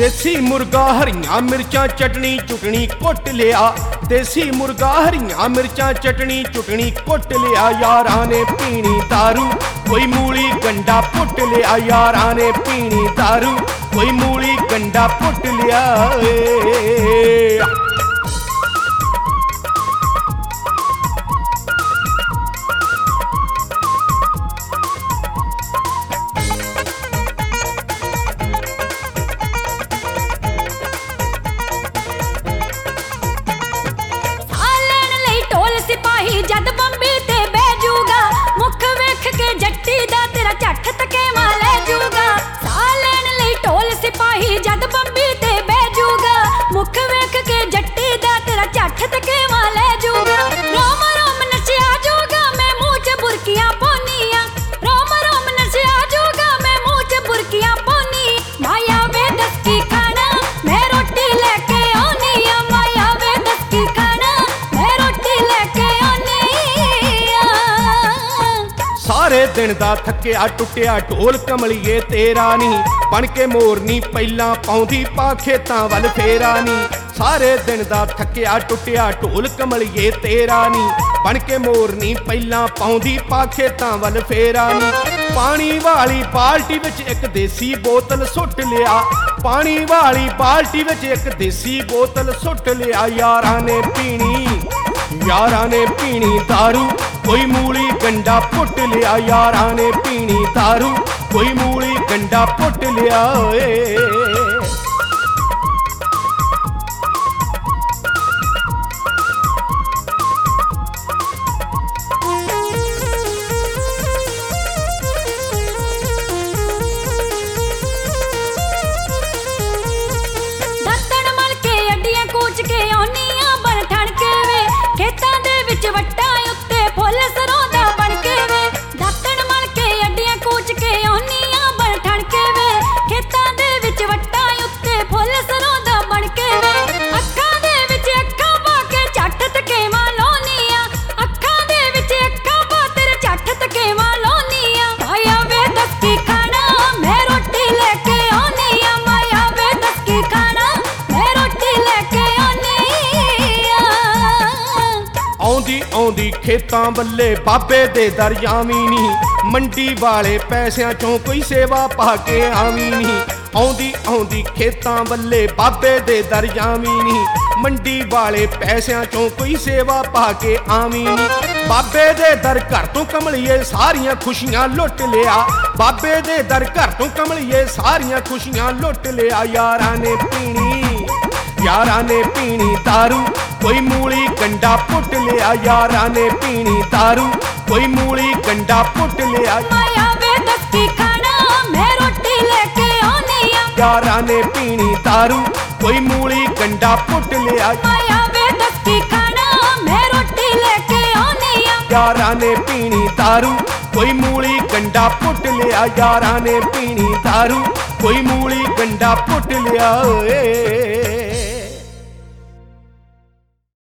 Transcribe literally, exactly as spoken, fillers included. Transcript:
देसी मुर्गा हरियां मिर्चां चटनी चुटनी कुट लिया। देसी मुर्गा हरियां मिर्चां चटनी चुटनी कुट लिया। यारां ने पीनी दारू कोई मूली गंडा पुट लिया। यारां ने पीनी दारू कोई मूली गंडा पुट लिया। जद बंबी ते बैजूगा मुख वेख के जट्टी दा तेरा झट तकेवा ले जूगा। साह लैण लई ढोल सिपाही जद बंबी ते बैजूगा मुख वेख के जट्टी दा तेरा झट तकेवा ले जूगा। रोम रोम नचिया जूगा मैं मुंह च बुरकियां पोनिया। रोम रोम नचिया जूगा मैं मुंह च बुरकियां पोनी। माया वे दस की खाना मैं रोटी लेके आनी आ। माया वे दस की खाना मैं रोटी लेके सारे दिन दा थकिया टुटिया ढोल कमलिए तेरा नी बन के मोरनी पहला पाउंदी पा खेतां वल फेरा नी। सारे दिन दा थकिया टुटिया ढोल कमलिए तेरा नी बन के मोरनी पहला पाउंदी पा खेतां वल फेरा नी। पानी वाली बाल्टी विच एक देसी बोतल सुट लिया। पानी वाली बाल्टी विच एक देसी बोतल सुट लिया। यारां ने पीनी यारां ने पीनी दारू कोई मूली गंडा पुट लिया। यारां ने पीनी दारू कोई मूली गंडा पुट लिया। दातण मल के अड्डियां कूच के आउनियां बन ठण के वे खेतां दे विच वट्टां उत्ते फुੱਲ सरों दा बन के वे। दातण मल के अड्डियां कूच के आउनियां बन ठण के वे खेतां दे विच वट्टां उत्ते फुੱਲ सरों दा बन के वे। अखां दे विच अखां पा के झट तकेवा लाउनी आ। अखां दे विच अखां पा तेरे झट तकेवा लाउनी आ। माया वे दस की खाना मैं रोटी लेके आनी आ। माया वे दस की खाना मैं रोटी लेके आनी आ। आउंदी आउंदी खेतां बल्ले बाबे दे दर जावी नी मंडी वाले पैसिਆਂ चों कोई सेवा पा के आवी नी। आउंदी आउंदी खेतां बल्ले बाबे दे दर जावी नी मंडी वाले पैसिਆਂ चों कोई सेवा पा के आवी नी। बाबे दे दर घर तो कमलिए सारियां खुशियां लुट लिया। बाबे दे दर घर तो कमलिए सारियां खुशियां लुट लिया। यारां ने पीनी यारां ने पीनी दारू कोई मूली गंडा पुट लिया। यारां ने पीनी दारू कोई मूली गंडा पुट लिया। माया वे दस की खाना मैं रोटी लेके आनी आ। यारां ने पीनी दारू कोई मूली गंडा पुट लिया। माया वे दस की खाना मैं रोटी लेके आनी आ। यारां ने पीनी दारू कोई मूली गंडा पुट लिया। यारां ने पीनी दारू कोई मूली गंडा पुट लिया।